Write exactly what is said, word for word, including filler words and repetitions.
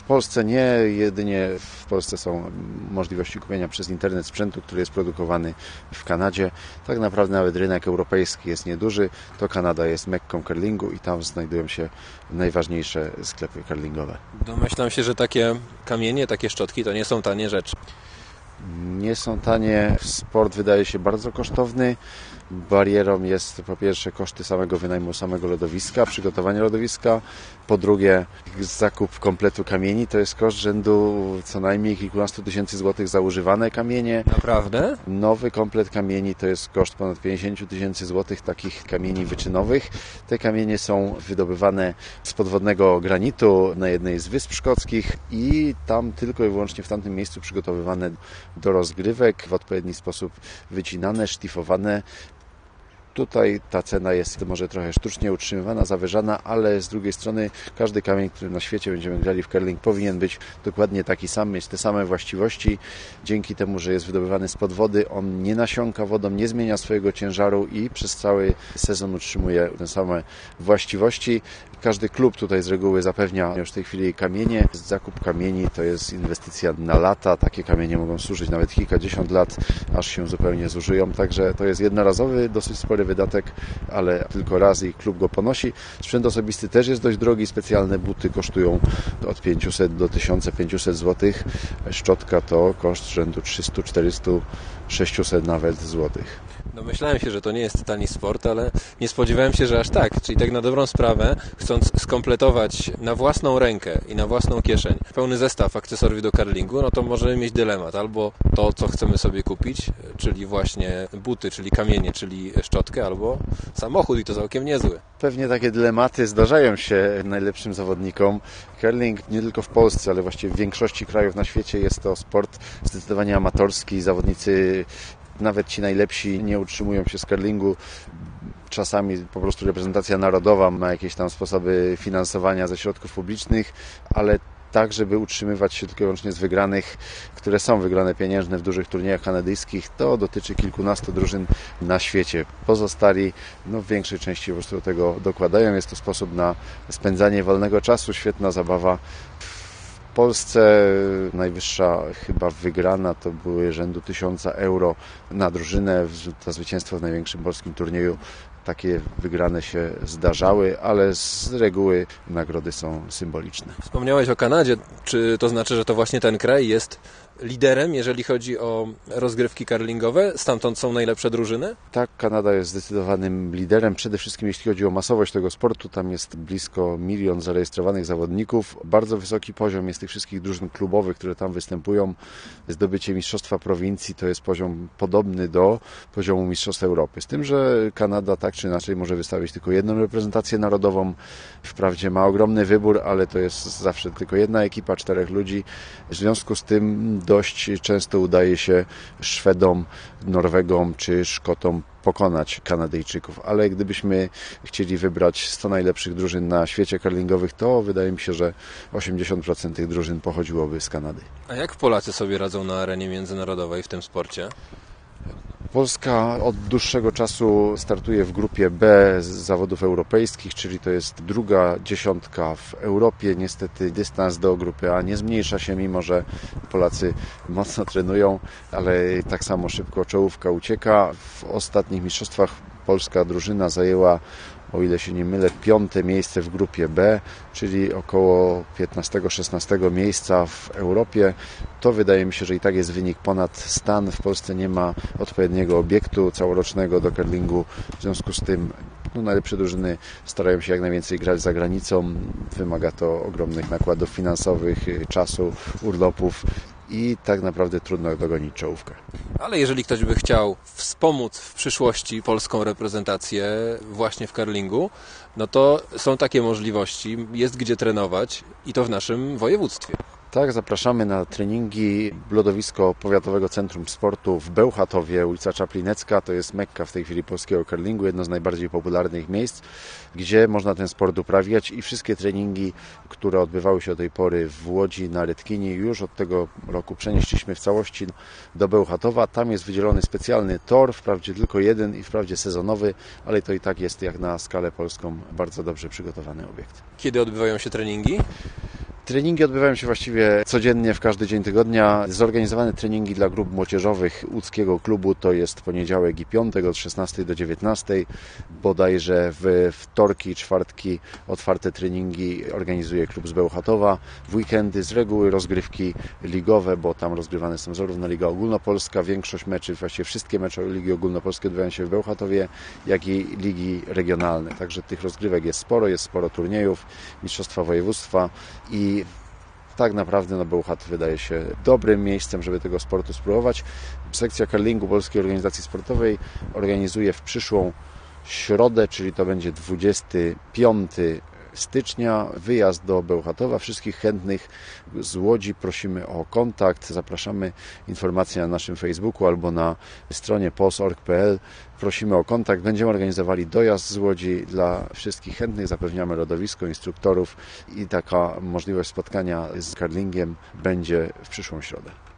Polsce nie, jedynie w Polsce są możliwości kupienia przez internet sprzętu, który jest produkowany w Kanadzie. Tak naprawdę nawet rynek europejski jest nieduży, to Kanada jest mekką curlingu i tam znajdują się najważniejsze sklepy curlingowe. Domyślam się, że takie kamienie, takie szczotki to nie są tanie rzeczy. Nie są tanie, sport wydaje się bardzo kosztowny. Barierą jest po pierwsze koszty samego wynajmu samego lodowiska, przygotowania lodowiska. Po drugie zakup kompletu kamieni, to jest koszt rzędu co najmniej kilkunastu tysięcy złotych za używane kamienie. Naprawdę? Nowy komplet kamieni to jest koszt ponad pięćdziesiąt tysięcy złotych takich kamieni wyczynowych. Te kamienie są wydobywane z podwodnego granitu na jednej z Wysp Szkockich i tam tylko i wyłącznie w tamtym miejscu przygotowywane do rozgrywek, w odpowiedni sposób wycinane, szlifowane. Tutaj ta cena jest może trochę sztucznie utrzymywana, zawyżana, ale z drugiej strony każdy kamień, który na świecie będziemy grali w curling, powinien być dokładnie taki sam, mieć te same właściwości. Dzięki temu, że jest wydobywany spod wody, on nie nasiąka wodą, nie zmienia swojego ciężaru i przez cały sezon utrzymuje te same właściwości. Każdy klub tutaj z reguły zapewnia już w tej chwili kamienie. Zakup kamieni to jest inwestycja na lata. Takie kamienie mogą służyć nawet kilkadziesiąt lat, aż się zupełnie zużyją. Także to jest jednorazowy, dosyć spory wydatek, ale tylko raz i klub go ponosi. Sprzęt osobisty też jest dość drogi. Specjalne buty kosztują od pięciuset do tysiąca pięciuset złotych. Szczotka to koszt rzędu trzysta, czterysta, sześćset nawet złotych. Domyślałem się, że to nie jest tani sport, ale nie spodziewałem się, że aż tak. Czyli tak na dobrą sprawę, chcąc skompletować na własną rękę i na własną kieszeń pełny zestaw akcesoriów do curlingu, no to możemy mieć dylemat. Albo to, co chcemy sobie kupić, czyli właśnie buty, czyli kamienie, czyli szczotkę, albo samochód i to całkiem niezły. Pewnie takie dylematy zdarzają się najlepszym zawodnikom. Curling nie tylko w Polsce, ale właściwie w większości krajów na świecie jest to sport zdecydowanie amatorski. Zawodnicy, nawet ci najlepsi, nie utrzymują się z curlingu. Czasami po prostu reprezentacja narodowa ma jakieś tam sposoby finansowania ze środków publicznych, ale tak, żeby utrzymywać się tylko i wyłącznie z wygranych, które są wygrane pieniężne w dużych turniejach kanadyjskich, to dotyczy kilkunastu drużyn na świecie. Pozostali no, w większej części po prostu do tego dokładają. Jest to sposób na spędzanie wolnego czasu, świetna zabawa. W Polsce najwyższa chyba wygrana to były rzędu tysiąca euro na drużynę za zwycięstwo w największym polskim turnieju. Takie wygrane się zdarzały, ale z reguły nagrody są symboliczne. Wspomniałeś o Kanadzie. Czy to znaczy, że to właśnie ten kraj jest liderem, jeżeli chodzi o rozgrywki curlingowe? Stamtąd są najlepsze drużyny? Tak, Kanada jest zdecydowanym liderem. Przede wszystkim jeśli chodzi o masowość tego sportu, tam jest blisko milion zarejestrowanych zawodników. Bardzo wysoki poziom jest tych wszystkich drużyn klubowych, które tam występują. Zdobycie Mistrzostwa Prowincji to jest poziom podobny do poziomu Mistrzostw Europy. Z tym, że Kanada tak czy inaczej może wystawić tylko jedną reprezentację narodową. Wprawdzie ma ogromny wybór, ale to jest zawsze tylko jedna ekipa, czterech ludzi. W związku z tym dość często udaje się Szwedom, Norwegom czy Szkotom pokonać Kanadyjczyków, ale gdybyśmy chcieli wybrać sto najlepszych drużyn na świecie curlingowych, to wydaje mi się, że osiemdziesiąt procent tych drużyn pochodziłoby z Kanady. A jak Polacy sobie radzą na arenie międzynarodowej w tym sporcie? Polska od dłuższego czasu startuje w grupie B z zawodów europejskich, czyli to jest druga dziesiątka w Europie. Niestety dystans do grupy A nie zmniejsza się, mimo że Polacy mocno trenują, ale tak samo szybko czołówka ucieka. W ostatnich mistrzostwach polska drużyna zajęła, o ile się nie mylę, piąte miejsce w grupie B, czyli około piętnastego szesnastego miejsca w Europie. To wydaje mi się, że i tak jest wynik ponad stan. W Polsce nie ma odpowiedniego obiektu całorocznego do curlingu. W związku z tym no, najlepsze drużyny starają się jak najwięcej grać za granicą. Wymaga to ogromnych nakładów finansowych, czasu, urlopów i tak naprawdę trudno dogonić czołówkę. Ale jeżeli ktoś by chciał wspomóc w przyszłości polską reprezentację właśnie w curlingu, no to są takie możliwości, jest gdzie trenować i to w naszym województwie. Tak, zapraszamy na treningi Lodowisko Powiatowego Centrum Sportu w Bełchatowie, ulica Czaplinecka. To jest mekka w tej chwili polskiego curlingu, jedno z najbardziej popularnych miejsc, gdzie można ten sport uprawiać i wszystkie treningi, które odbywały się do tej pory w Łodzi na Rytkini, już od tego roku przenieśliśmy w całości do Bełchatowa. Tam jest wydzielony specjalny tor, wprawdzie tylko jeden i wprawdzie sezonowy, ale to i tak jest jak na skalę polską bardzo dobrze przygotowany obiekt. Kiedy odbywają się treningi? Treningi odbywają się właściwie codziennie, w każdy dzień tygodnia. Zorganizowane treningi dla grup młodzieżowych łódzkiego klubu to jest poniedziałek i piątek od szesnastej do dziewiętnastej. Bodajże w wtorki i czwartki otwarte treningi organizuje klub z Bełchatowa. W weekendy z reguły rozgrywki ligowe, bo tam rozgrywane są zarówno Liga Ogólnopolska, większość meczy, właściwie wszystkie mecze Ligi Ogólnopolskiej odbywają się w Bełchatowie, jak i ligi regionalne. Także tych rozgrywek jest sporo, jest sporo turniejów, mistrzostwa województwa i tak naprawdę no, Bełchatów wydaje się dobrym miejscem, żeby tego sportu spróbować. Sekcja curlingu Polskiej Organizacji Sportowej organizuje w przyszłą środę, czyli to będzie dwudziestego piątego stycznia, wyjazd do Bełchatowa. Wszystkich chętnych z Łodzi prosimy o kontakt. Zapraszamy, informacje na naszym Facebooku albo na stronie p o s kropka org kropka p l. Prosimy o kontakt. Będziemy organizowali dojazd z Łodzi dla wszystkich chętnych. Zapewniamy lodowisko, instruktorów i taka możliwość spotkania z curlingiem będzie w przyszłą środę.